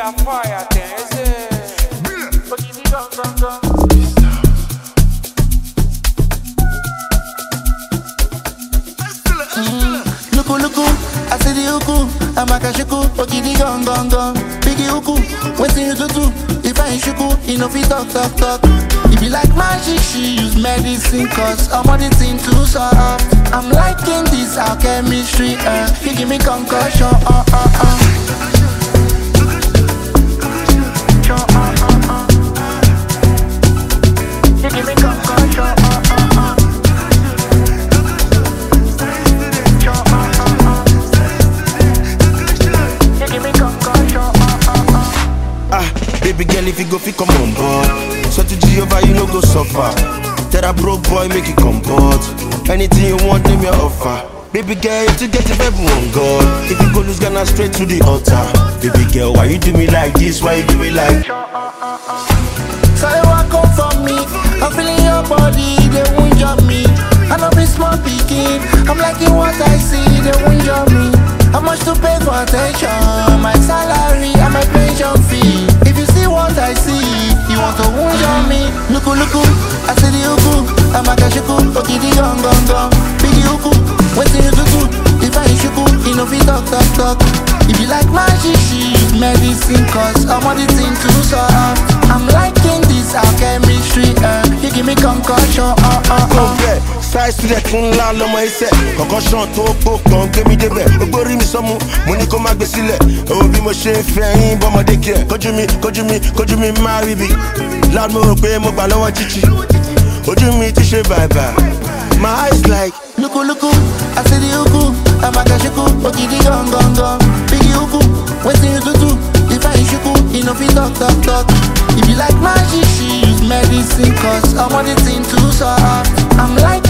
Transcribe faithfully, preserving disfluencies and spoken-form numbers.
a fire thing, is it? But give me gun, gun, gun. Luku luku, I see the uku, I'm a kashiku, okidi gong gong gong. Biggie uku, waiting you to do. If I ain't shuku, you know fi talk talk talk. If you like magic, she use medicine, cause I'm on the thing too soft. I'm liking this our chemistry, uh. You give me concussion, uh uh uh. You give me concussion, uh uh uh. Baby girl, if you go, fi come on board. So to Jehovah, you no go suffer. Tell a broke boy, make you comport. Anything you want, name your offer. Baby girl, to get it, everyone God. If you go lose Ghana straight to the altar. Baby girl, why you do me like this? Why you do me like? So you walk up for me, I'm feeling your body, they won't jump me. I know be small picking, I'm liking what I see, they won't jump me. How much to pay for attention? My salary and my pension fee. If you see what I see, you want to wound on me. Luku luku, I see the uku, I'm a kashiku, okidi gong gong gong. Biggie uku, waiting you to do. If I ain't shuku, you know fi talk talk talk. If you like magic, she use medicine, cause I'm on the thing too soft. I'm liking this our chemistry, uh. You give me concussion, uh uh uh. Okay, size to that thing, la lo my set. Concussion to poke, don't give me the bed. Ogori mi somu, money come back besile. Oh, be my shame, fame, but my dick here. Could you me, could you me, could you me marry me? Loud mo pay mo balo wa chichi. Could you me to shave bye bye? My eyes like Luku luku, I see the uku, I'm a kashiku, okidi gong gong gong. Biggie uku, waiting you to do. If I ain't shuku, you know fi talk talk talk. If you like magic, she use medicine, cause I'm on the thing too soft. I'm like